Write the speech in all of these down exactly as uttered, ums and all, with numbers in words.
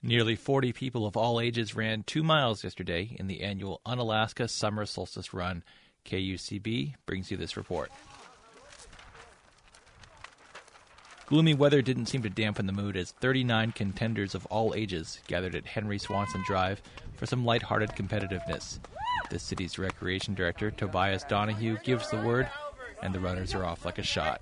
Nearly forty people of all ages ran two miles yesterday in the annual Unalaska Summer Solstice Run. K U C B brings you this report. Gloomy weather didn't seem to dampen the mood as thirty-nine contenders of all ages gathered at Henry Swanson Drive for some lighthearted competitiveness. The city's recreation director, Tobias Donahue, gives the word, and the runners are off like a shot.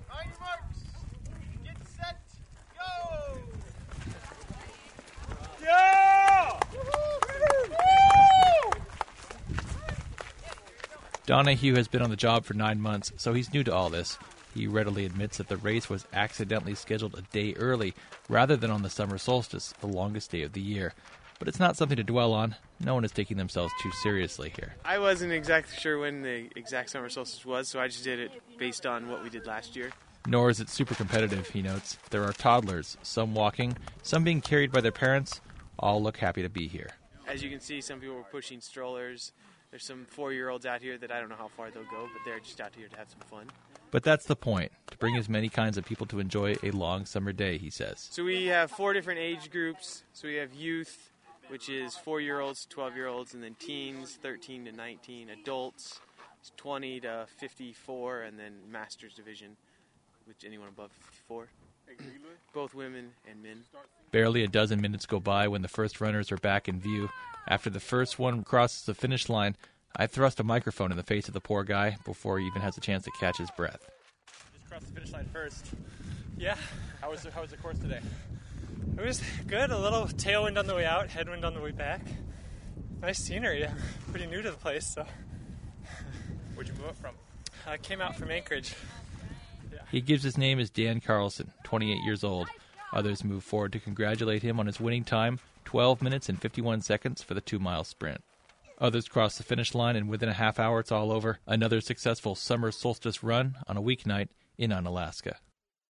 Donahue has been on the job for nine months, so he's new to all this. He readily admits that the race was accidentally scheduled a day early, rather than on the summer solstice, the longest day of the year. But it's not something to dwell on. No one is taking themselves too seriously here. I wasn't exactly sure when the exact summer solstice was, so I just did it based on what we did last year. Nor is it super competitive, he notes. There are toddlers, some walking, some being carried by their parents. All look happy to be here. As you can see, some people were pushing strollers. There's some four-year-olds out here that I don't know how far they'll go, but they're just out here to have some fun. But that's the point, to bring as many kinds of people to enjoy a long summer day, he says. So we have four different age groups. So we have youth, which is four-year-olds, twelve-year-olds, and then teens, thirteen to nineteen, adults, twenty to fifty-four, and then Masters Division, which anyone above fifty-four. Both women and men. Barely a dozen minutes go by when the first runners are back in view. After the first one crosses the finish line, I thrust a microphone in the face of the poor guy before he even has a chance to catch his breath. Just crossed the finish line first. Yeah. How was the, how was the course today? It was good. A little tailwind on the way out, headwind on the way back. Nice scenery. I'm pretty new to the place, so. Where'd you move up from? I came out from Anchorage. Yeah. He gives his name as Dan Carlson, twenty-eight years old. Others move forward to congratulate him on his winning time, twelve minutes and fifty-one seconds for the two-mile sprint. Others cross the finish line, and within a half hour it's all over. Another successful summer solstice run on a weeknight in Unalaska.